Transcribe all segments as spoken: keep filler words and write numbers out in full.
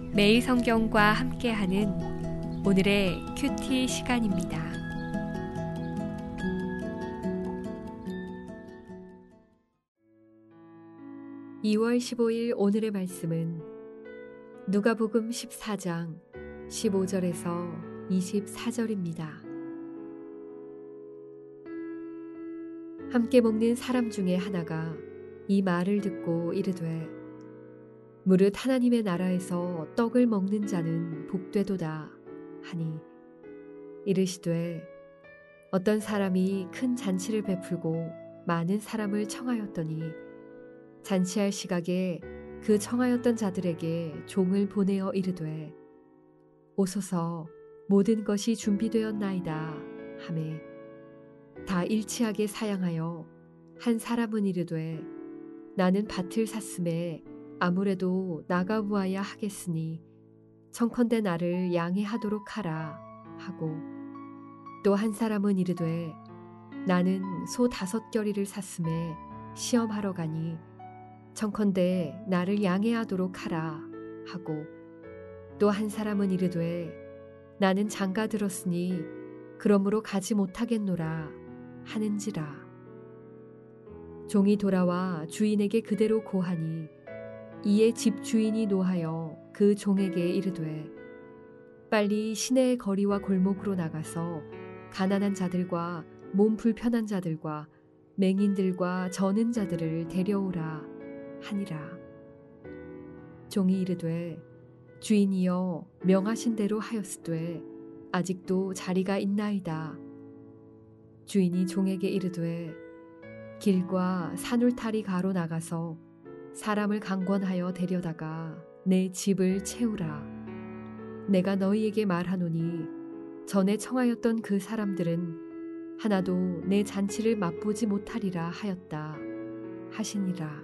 매일 성경과 함께하는 오늘의 큐티 시간입니다. 이월 십오일 오늘의 말씀은 누가복음 십사 장 십오 절에서 이십사 절입니다. 함께 먹는 사람 중에 하나가 이 말을 듣고 이르되 무릇 하나님의 나라에서 떡을 먹는 자는 복되도다 하니 이르시되 어떤 사람이 큰 잔치를 베풀고 많은 사람을 청하였더니 잔치할 시각에 그 청하였던 자들에게 종을 보내어 이르되 오소서 모든 것이 준비되었나이다 하매 다 일치하게 사양하여 한 사람은 이르되 나는 밭을 샀음에 아무래도 나가보아야 하겠으니 청컨대 나를 양해하도록 하라 하고 또 한 사람은 이르되 나는 소 다섯 겨리를 샀음에 시험하러 가니 청컨대 나를 양해하도록 하라 하고 또 한 사람은 이르되 나는 장가 들었으니 그러므로 가지 못하겠노라 하는지라. 종이 돌아와 주인에게 그대로 고하니 이에 집 주인이 노하여 그 종에게 이르되 빨리 시내의 거리와 골목으로 나가서 가난한 자들과 몸 불편한 자들과 맹인들과 저는 자들을 데려오라 하니라. 종이 이르되 주인이여 명하신 대로 하였으되 아직도 자리가 있나이다. 주인이 종에게 이르되 길과 산울타리 가로 나가서 사람을 강권하여 데려다가 내 집을 채우라. 내가 너희에게 말하노니 전에 청하였던 그 사람들은 하나도 내 잔치를 맛보지 못하리라 하였다 하시니라.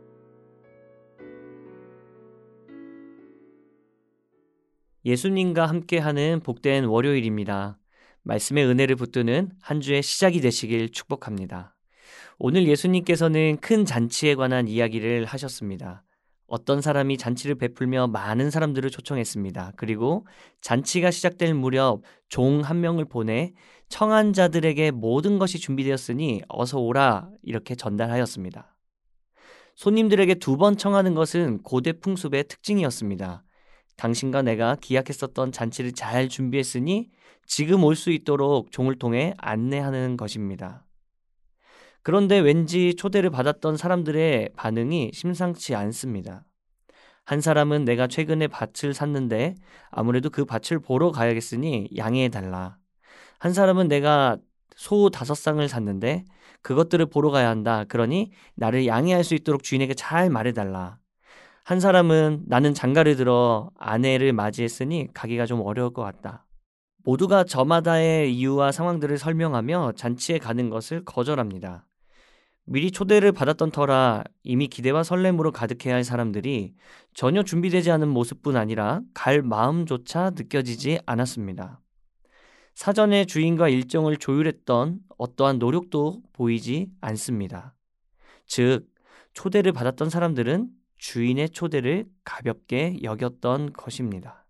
예수님과 함께하는 복된 월요일입니다. 말씀의 은혜를 붙드는 한 주의 시작이 되시길 축복합니다. 오늘 예수님께서는 큰 잔치에 관한 이야기를 하셨습니다. 어떤 사람이 잔치를 베풀며 많은 사람들을 초청했습니다. 그리고 잔치가 시작될 무렵 종 한 명을 보내 청한 자들에게 모든 것이 준비되었으니 어서 오라 이렇게 전달하였습니다. 손님들에게 두 번 청하는 것은 고대 풍습의 특징이었습니다. 당신과 내가 기약했었던 잔치를 잘 준비했으니 지금 올 수 있도록 종을 통해 안내하는 것입니다. 그런데 왠지 초대를 받았던 사람들의 반응이 심상치 않습니다. 한 사람은 내가 최근에 밭을 샀는데 아무래도 그 밭을 보러 가야겠으니 양해해달라. 한 사람은 내가 소 다섯 쌍을 샀는데 그것들을 보러 가야 한다. 그러니 나를 양해할 수 있도록 주인에게 잘 말해달라. 한 사람은 나는 장가를 들어 아내를 맞이했으니 가기가 좀 어려울 것 같다. 모두가 저마다의 이유와 상황들을 설명하며 잔치에 가는 것을 거절합니다. 미리 초대를 받았던 터라 이미 기대와 설렘으로 가득해야 할 사람들이 전혀 준비되지 않은 모습뿐 아니라 갈 마음조차 느껴지지 않았습니다. 사전에 주인과 일정을 조율했던 어떠한 노력도 보이지 않습니다. 즉, 초대를 받았던 사람들은 주인의 초대를 가볍게 여겼던 것입니다.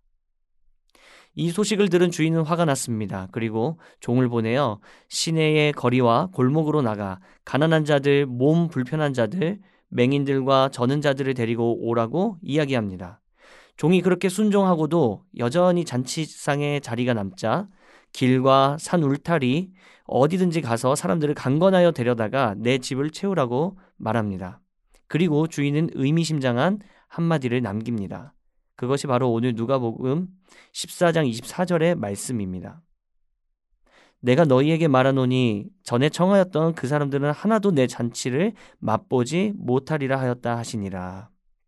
이 소식을 들은 주인은 화가 났습니다. 그리고 종을 보내어 시내의 거리와 골목으로 나가 가난한 자들, 몸 불편한 자들, 맹인들과 저는 자들을 데리고 오라고 이야기합니다. 종이 그렇게 순종하고도 여전히 잔치상에 자리가 남자 길과 산 울타리 어디든지 가서 사람들을 강권하여 데려다가 내 집을 채우라고 말합니다. 그리고 주인은 의미심장한 한마디를 남깁니다. 그것이 바로 오늘 누가복음 십사 장 이십사 절의 말씀입니다. 내가 너희에게 말하노니 전에 청하였던 그 사람들은 하나도 내 잔치를 맛보지 못하리라 하였다 하시니라.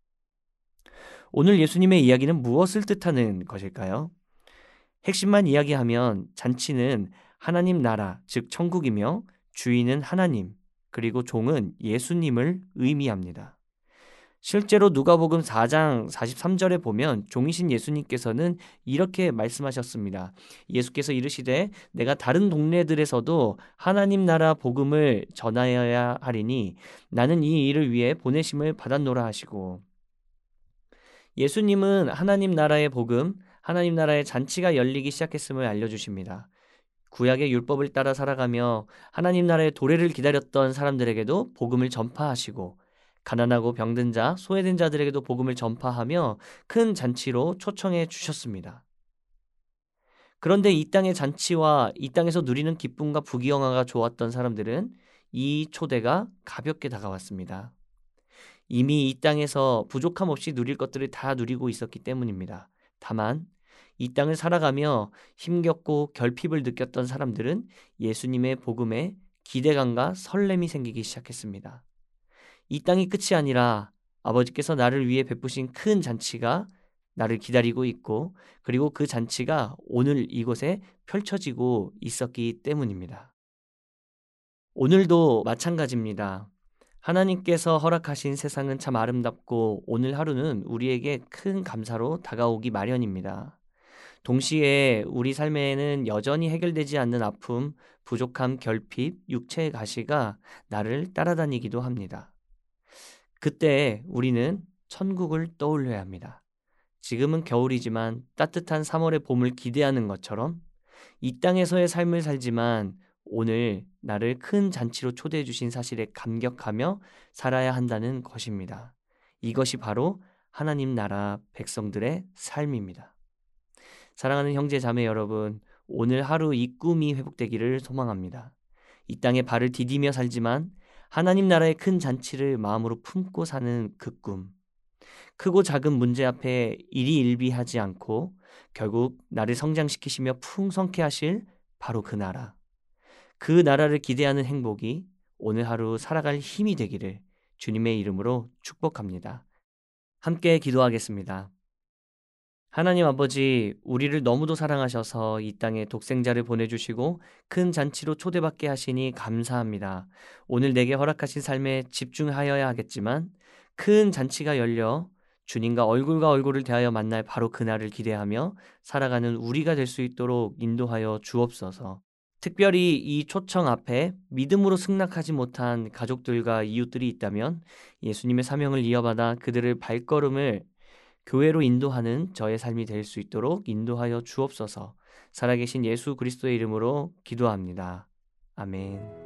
오늘 예수님의 이야기는 무엇을 뜻하는 것일까요? 핵심만 이야기하면 잔치는 하나님 나라, 즉 천국이며 주인은 하나님, 그리고 종은 예수님을 의미합니다. 실제로 누가복음 사 장 사십삼 절에 보면 종이신 예수님께서는 이렇게 말씀하셨습니다. 예수께서 이르시되 내가 다른 동네들에서도 하나님 나라 복음을 전하여야 하리니 나는 이 일을 위해 보내심을 받았노라 하시고, 예수님은 하나님 나라의 복음, 하나님 나라의 잔치가 열리기 시작했음을 알려주십니다. 구약의 율법을 따라 살아가며 하나님 나라의 도래를 기다렸던 사람들에게도 복음을 전파하시고 가난하고 병든 자, 소외된 자들에게도 복음을 전파하며 큰 잔치로 초청해 주셨습니다. 그런데 이 땅의 잔치와 이 땅에서 누리는 기쁨과 부귀영화가 좋았던 사람들은 이 초대가 가볍게 다가왔습니다. 이미 이 땅에서 부족함 없이 누릴 것들을 다 누리고 있었기 때문입니다. 다만 이 땅을 살아가며 힘겹고 결핍을 느꼈던 사람들은 예수님의 복음에 기대감과 설렘이 생기기 시작했습니다. 이 땅이 끝이 아니라 아버지께서 나를 위해 베푸신 큰 잔치가 나를 기다리고 있고, 그리고 그 잔치가 오늘 이곳에 펼쳐지고 있었기 때문입니다. 오늘도 마찬가지입니다. 하나님께서 허락하신 세상은 참 아름답고 오늘 하루는 우리에게 큰 감사로 다가오기 마련입니다. 동시에 우리 삶에는 여전히 해결되지 않는 아픔, 부족함, 결핍, 육체의 가시가 나를 따라다니기도 합니다. 그때 우리는 천국을 떠올려야 합니다. 지금은 겨울이지만 따뜻한 삼월의 봄을 기대하는 것처럼 이 땅에서의 삶을 살지만 오늘 나를 큰 잔치로 초대해 주신 사실에 감격하며 살아야 한다는 것입니다. 이것이 바로 하나님 나라 백성들의 삶입니다. 사랑하는 형제 자매 여러분, 오늘 하루 이 꿈이 회복되기를 소망합니다. 이 땅에 발을 디디며 살지만 하나님 나라의 큰 잔치를 마음으로 품고 사는 그 꿈. 크고 작은 문제 앞에 일희일비하지 않고 결국 나를 성장시키시며 풍성케 하실 바로 그 나라. 그 나라를 기대하는 행복이 오늘 하루 살아갈 힘이 되기를 주님의 이름으로 축복합니다. 함께 기도하겠습니다. 하나님 아버지, 우리를 너무도 사랑하셔서 이 땅에 독생자를 보내주시고 큰 잔치로 초대받게 하시니 감사합니다. 오늘 내게 허락하신 삶에 집중하여야 하겠지만 큰 잔치가 열려 주님과 얼굴과 얼굴을 대하여 만날 바로 그날을 기대하며 살아가는 우리가 될 수 있도록 인도하여 주옵소서. 특별히 이 초청 앞에 믿음으로 승낙하지 못한 가족들과 이웃들이 있다면 예수님의 사명을 이어받아 그들의 발걸음을 교회로 인도하는 저의 삶이 될 수 있도록 인도하여 주옵소서. 살아계신 예수 그리스도의 이름으로 기도합니다. 아멘.